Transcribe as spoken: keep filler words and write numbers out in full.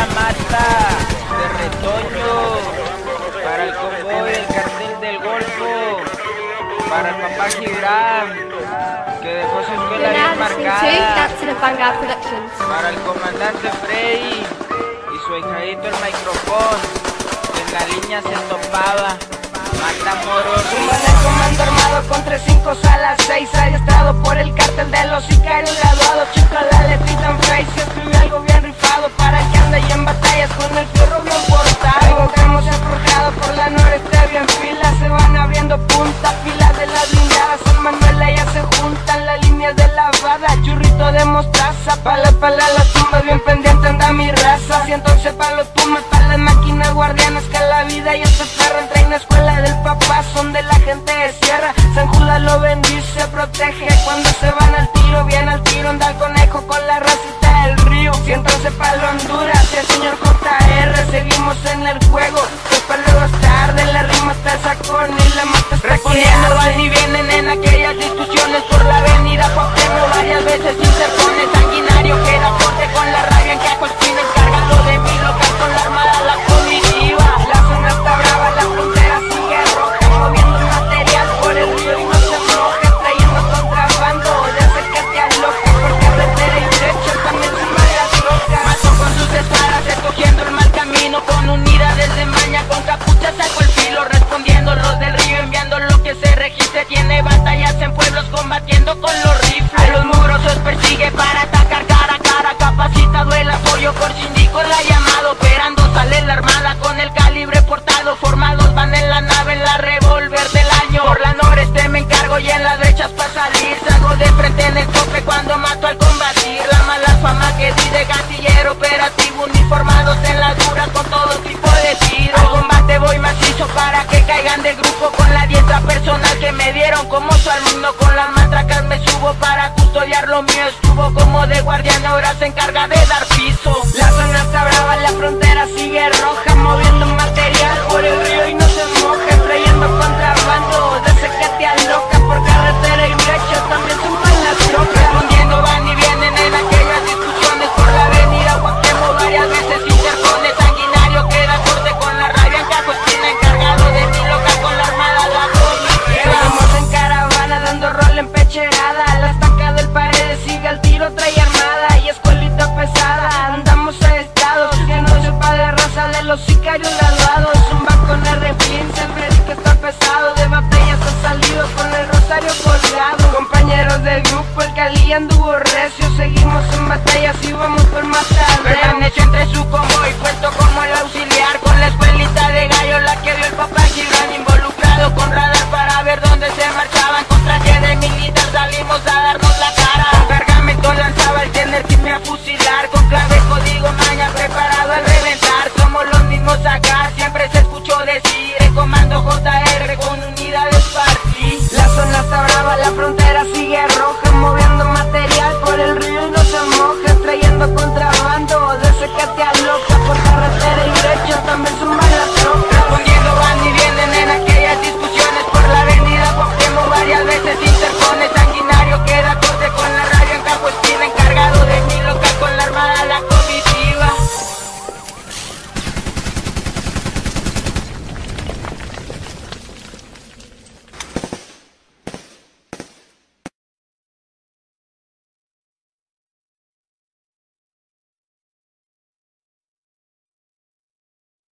la mata de Retoño, para el convoy del cartel del Golfo, para el papá Gibran, que dejó su escuela bien marcada, para el comandante Freddy y su hijadito el micrófono, que en la línea se topaba. Matamoros, el comando armado con tres cinco salas, seis adiestrado por el cártel de los sicarios graduados. Chico la letrita en face, que escribió algo bien rifado para el que anda y en batallas con el fierro bien portado. Algo que hemos forjado por la noreste bien fila, se van abriendo puntas, filas de las blindadas. San Manuela ya se juntan las líneas de lavada, churrito de mostaza, pala pala las tumbas bien pendiente anda mi raza. ciento once para los pumas, para las máquinas guardianas que la vida ya se ferran. Traen una escuela del papá, son de la gente de sierra. San Judas lo bendice, protege cuando se van al tiro, bien al tiro anda el conejo con la racita del río. ciento once para la Honduras y el señor J R, seguimos en el juego, que para luego es tarde, la rima está el sacón y la mata está respondiendo van y vienen en aquellas discusiones por la avenida Cuauhtémoc, varias veces interpone sanguinario, queda corte con la rabia en que Acospina encargado de mi local con la armada la comitiva. La zona está brava, la frontera sigue roja, moviendo material por el río y no se moje, trayendo contrabando, de hacer que te aloca, por carretera y derecha también se varias locas. Mató con sus espadas, escogiendo el mal camino, con unidades de maña, con capuchas saco el filo, respondiendo los del río, enviando lo que se registre, tiene batallas en pueblos combatiendo con los rifles. A los mugrosos persigue para atacar cara a cara, capacitado el apoyo por sindico la llamada, operando sale la armada con el calibre portado, formados van en la nave en la revólver del año. Por la noreste me encargo y en las brechas para salir, salgo de frente en el tope cuando mato al combatir. La mala fama que di de gatillero operativo, uniformados en las duras con todo tipo de tiros. Al combate voy macizo para que caigan de grupo, con la diestra personal que me dieron como su alumno, con las matracas me subo para custodiar lo mío, estuvo como de guardián, ahora se encarga de dar piso. La zona está brava, la frontera sigue roja, moviendo material por el río y no se moje, trayendo contrabando, de ese que te aloca, por carretera y brecha también suman las trocas. Respondiendo van y vienen en aquellas discusiones por la avenida Cuauhtémoc, varias veces interpone sanguinario, queda corte con la rabia en Acospina encargado de mi local con la armada la comitiva. Vamos en caravana dando rol en pecherada, la estaca del paredes sigue al tiro, trae armada y escuelita pesada, andamos a estados que no sepa de raza de los sicarios graduados. Un va con R quince, el Freddy que está pesado, de batallas ha salido con el rosario colgado. Compañeros del grupo, el Cali anduvo recio, seguimos en batallas y vamos por matar. Permaneció entre su convoy, puesto como el auxiliar, con la escuelita de gallo la que dio el papá Gibran, involucrado con radar para ver dónde se marchaban. Con traje de militar salimos a darnos la